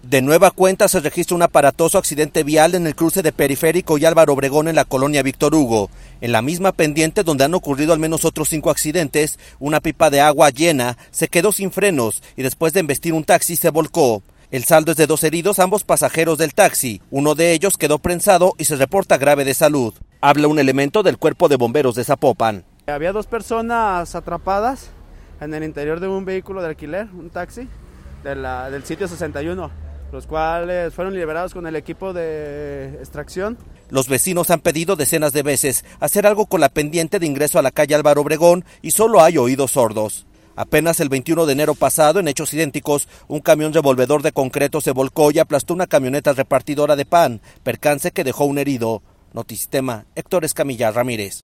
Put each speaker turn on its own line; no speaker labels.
De nueva cuenta se registra un aparatoso accidente vial en el cruce de Periférico y Álvaro Obregón en la colonia Víctor Hugo. En la misma pendiente donde han ocurrido al menos otros 5 accidentes, una pipa de agua llena se quedó sin frenos y después de embestir un taxi se volcó. El saldo es de 2 heridos, ambos pasajeros del taxi. Uno de ellos quedó prensado y se reporta grave de salud. Habla un elemento del Cuerpo de Bomberos de Zapopan.
Había 2 personas atrapadas en el interior de un vehículo de alquiler, un taxi, del sitio 61, los cuales fueron liberados con el equipo de extracción.
Los vecinos han pedido decenas de veces hacer algo con la pendiente de ingreso a la calle Álvaro Obregón y solo hay oídos sordos. Apenas el 21 de enero pasado, en hechos idénticos, un camión revolvedor de concreto se volcó y aplastó una camioneta repartidora de pan, percance que dejó un herido. Notisistema, Héctor Escamilla Ramírez.